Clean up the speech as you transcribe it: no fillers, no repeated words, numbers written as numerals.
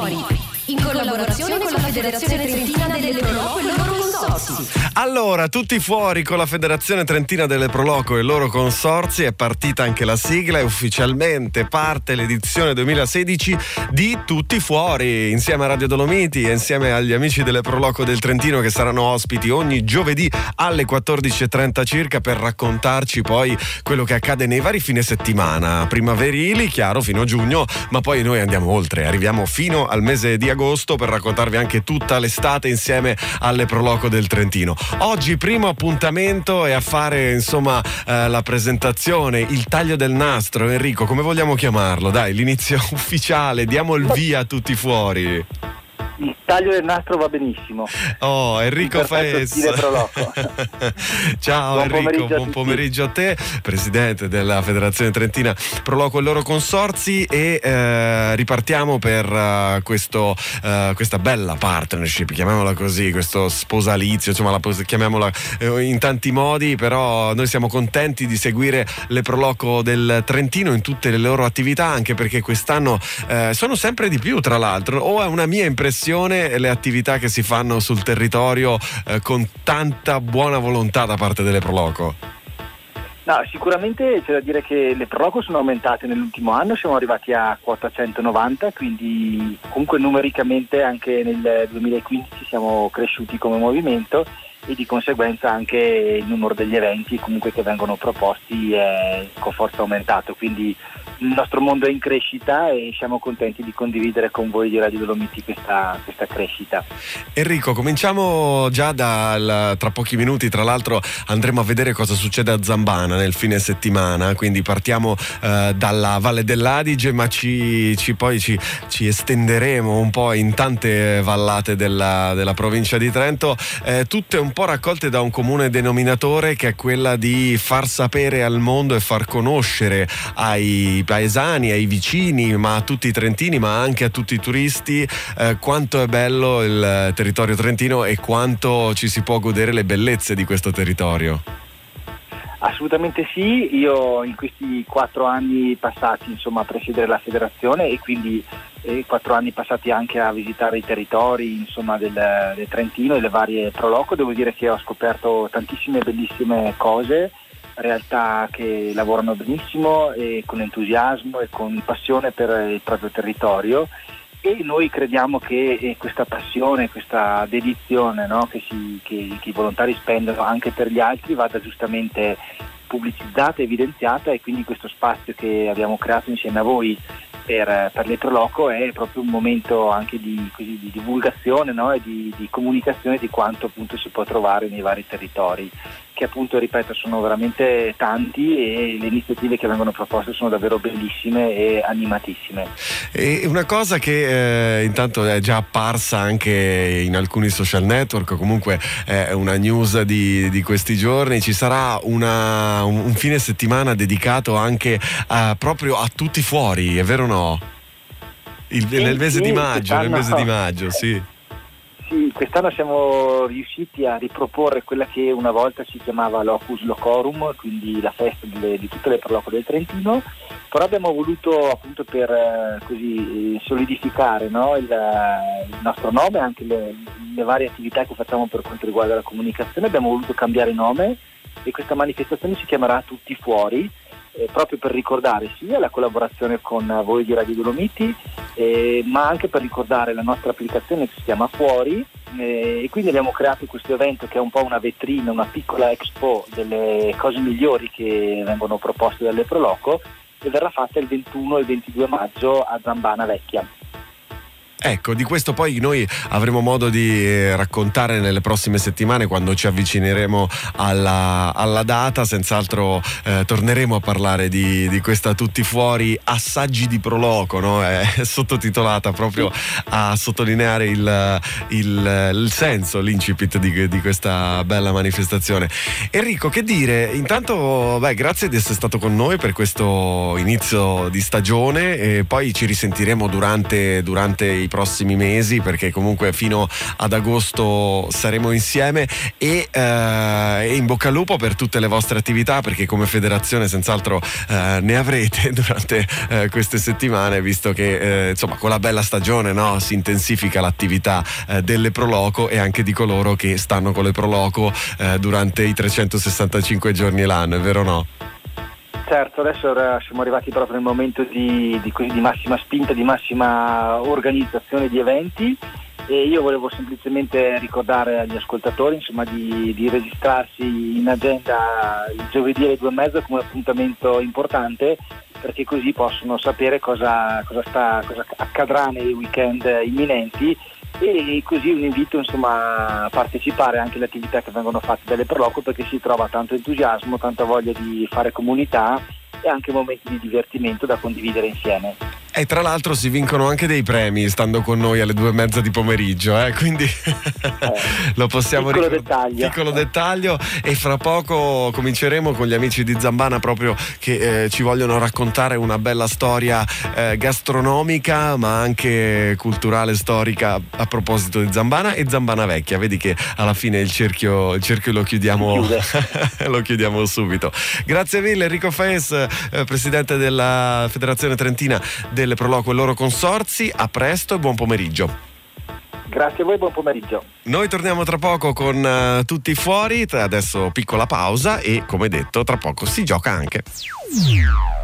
in collaborazione con la Federazione Trentina delle Proloco e i loro consorzi. Allora, tutti fuori con la Federazione Trentina delle Proloco e i loro consorzi. È partita anche la sigla e ufficialmente parte l'edizione 2016 di Tutti Fuori, insieme a Radio Dolomiti e insieme agli amici delle Proloco del Trentino, che saranno ospiti ogni giovedì alle 14:30 circa per raccontarci poi quello che accade nei vari fine settimana primaverili, chiaro, fino a giugno, ma poi noi andiamo oltre, arriviamo fino al mese di agosto per raccontarvi anche tutta l'estate insieme alle Proloco del Trentino. Oggi primo appuntamento è a fare la presentazione, il taglio del nastro. Enrico, come vogliamo chiamarlo? Dai, l'inizio ufficiale, diamo il via a Tutti Fuori. Il taglio del nastro va benissimo. Oh, Enrico Faes. Ciao Enrico, buon pomeriggio a te, presidente della Federazione Trentina Proloco e i loro consorzi, e ripartiamo per questa bella partnership, chiamiamola così, questo sposalizio, chiamiamola in tanti modi, però noi siamo contenti di seguire le Proloco del Trentino in tutte le loro attività, anche perché quest'anno sono sempre di più, tra l'altro, o è una mia impressione, le attività che si fanno sul territorio con tanta buona volontà da parte delle Proloco. No, sicuramente c'è da dire che le Proloco sono aumentate nell'ultimo anno, siamo arrivati a quota 190, quindi comunque numericamente anche nel 2015 siamo cresciuti come movimento e di conseguenza anche il numero degli eventi comunque che vengono proposti è con forza aumentato, quindi il nostro mondo è in crescita e siamo contenti di condividere con voi di Radio Dolomiti questa crescita. Enrico, cominciamo già tra pochi minuti, tra l'altro andremo a vedere cosa succede a Zambana nel fine settimana, quindi partiamo dalla Valle dell'Adige, ma ci estenderemo un po' in tante vallate della provincia di Trento, tutte un po' raccolte da un comune denominatore, che è quella di far sapere al mondo e far conoscere ai paesani, ai vicini, ma a tutti i trentini, ma anche a tutti i turisti, quanto è bello il territorio trentino e quanto ci si può godere le bellezze di questo territorio. Assolutamente sì, io in questi 4 anni passati a presiedere la federazione e quindi 4 anni passati anche a visitare i territori del Trentino e le varie Proloco, devo dire che ho scoperto tantissime bellissime cose, realtà che lavorano benissimo e con entusiasmo e con passione per il proprio territorio, e noi crediamo che questa passione, questa dedizione, no, che i volontari spendono anche per gli altri, vada giustamente pubblicizzata, evidenziata, e quindi questo spazio che abbiamo creato insieme a voi per le Proloco è proprio un momento anche di divulgazione, no, e di comunicazione di quanto appunto si può trovare nei vari territori, che appunto, ripeto, sono veramente tanti, e le iniziative che vengono proposte sono davvero bellissime e animatissime. E una cosa che intanto è già apparsa anche in alcuni social network, comunque è una news di questi giorni, ci sarà un fine settimana dedicato anche proprio a Tutti Fuori, è vero o no? Nel mese di maggio, sì. Sì, quest'anno siamo riusciti a riproporre quella che una volta si chiamava Locus Locorum, quindi la festa di tutte le Proloco del Trentino, però abbiamo voluto appunto per solidificare, no, il nostro nome, anche le varie attività che facciamo per quanto riguarda la comunicazione, abbiamo voluto cambiare nome, e questa manifestazione si chiamerà Tutti Fuori, proprio per ricordare sia la collaborazione con voi di Radio Dolomiti, ma anche per ricordare la nostra applicazione che si chiama Fuori, e quindi abbiamo creato questo evento che è un po' una vetrina, una piccola expo delle cose migliori che vengono proposte dalle Proloco, e verrà fatta il 21 e il 22 maggio a Zambana Vecchia. Ecco, di questo poi noi avremo modo di raccontare nelle prossime settimane, quando ci avvicineremo alla data. Senz'altro torneremo a parlare di questa Tutti Fuori assaggi di Proloco, no? È sottotitolata proprio a sottolineare il senso, l'incipit di questa bella manifestazione. Enrico, che dire? Intanto grazie di essere stato con noi per questo inizio di stagione, e poi ci risentiremo durante i prossimi mesi, perché comunque fino ad agosto saremo insieme, e in bocca al lupo per tutte le vostre attività, perché come federazione senz'altro ne avrete durante queste settimane, visto che insomma con la bella stagione, no, si intensifica l'attività delle Proloco e anche di coloro che stanno con le Proloco durante i 365 giorni l'anno, è vero o no? Certo, adesso siamo arrivati proprio nel momento di massima spinta, di massima organizzazione di eventi, e io volevo semplicemente ricordare agli ascoltatori, insomma, di registrarsi in agenda il giovedì alle 2:30 come appuntamento importante, perché così possono sapere cosa accadrà nei weekend imminenti, e così un invito, insomma, a partecipare anche alle attività che vengono fatte dalle Proloco, perché si trova tanto entusiasmo, tanta voglia di fare comunità e anche momenti di divertimento da condividere insieme. E tra l'altro si vincono anche dei premi stando con noi alle 2:30 di pomeriggio, quindi lo possiamo ricordare. Piccolo dettaglio. E fra poco cominceremo con gli amici di Zambana, proprio che ci vogliono raccontare una bella storia gastronomica, ma anche culturale, storica, a proposito di Zambana e Zambana Vecchia. Vedi che alla fine il cerchio lo chiudiamo lo chiudiamo subito. Grazie mille Enrico Faes, presidente della Federazione Trentina delle Proloco e loro consorzi. A presto e buon pomeriggio. Grazie a voi, buon pomeriggio. Noi torniamo tra poco con Tutti Fuori, adesso piccola pausa e come detto tra poco si gioca anche.